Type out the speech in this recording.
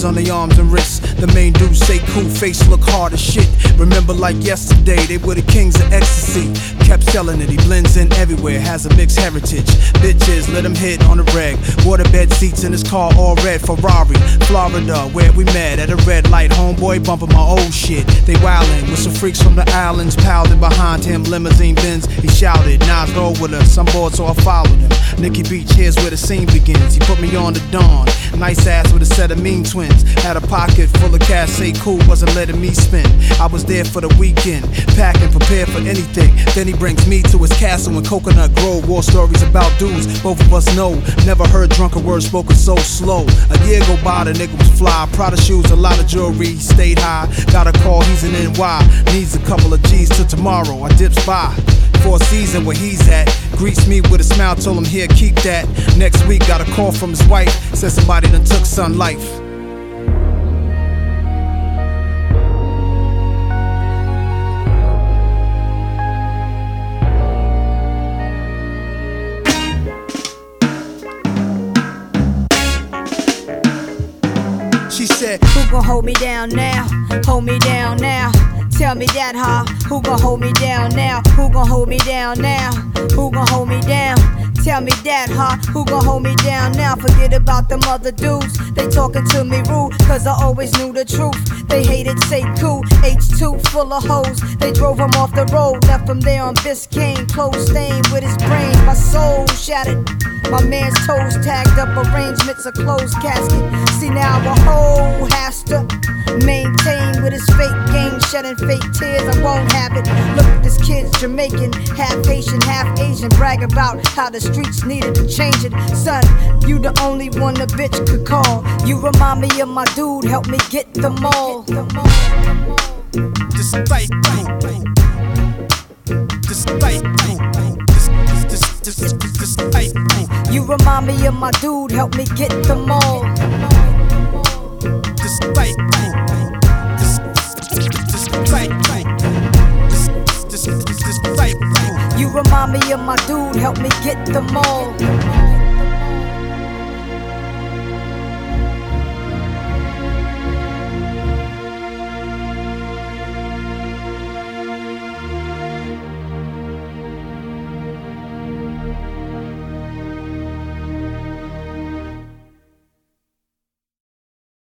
on their arms and wrists. The main dudes say cool, face look hard as shit. Remember like yesterday, they were the kings of ecstasy. Kept selling it, he blends in everywhere, has a mixed heritage. Bitches, let him hit on the reg. Waterbed seats in his car, all red. Ferrari, Florida, where we met at a red light. Homeboy bumping my old shit. They wildin' with some freaks from the islands, piled in behind him, limousine Benz. He shouted, Nas roll with us, I'm bored so I followed him. Nikki Beach, here's where the scene begins. He put me on the dawn, nice ass with a set of mean twins. Had a pocket full of cash, say cool, wasn't letting me spend. I was there for the weekend, packing, prepared for anything. Then he brings me to his castle in Coconut Grove. War stories about dudes both of us know. Never heard drunken words spoken so slow. A year go by, the nigga was fly. Prada shoes, a lot of jewelry, stayed high. Got a call, he's in NY. Needs a couple of G's till tomorrow. I dips by for a season where he's at. Greets me with a smile, told him here, keep that. Next week, got a call from his wife. Said somebody done took son life. She said, who gon' hold me down now? Hold me down now. Tell me that, huh? Who gon' hold me down now? Who gon' hold me down now? Who gon' hold me down? Tell me that, huh? Who gon' hold me down now? Forget about them other dudes. They talking to me rude, cause I always knew the truth. They hated, say cool, H2 full of hoes. They drove him off the road, left him there on Biscayne. Clothes stained with his brain, my soul shattered. My man's toes tagged up, arrangements, a closed casket. See now a hoe has to maintain with his fake game, shedding fake tears. I won't have it. Look at this kid's Jamaican, half Haitian, half Asian. Brag about how the streets needed to change it. Son, you the only one a bitch could call. You remind me of my dude, help me get the mall. This tight, this tight, this tight. You remind me of my dude, help me get the mall. This tight, this tight, this tight. You remind me of my dude, help me get the mall.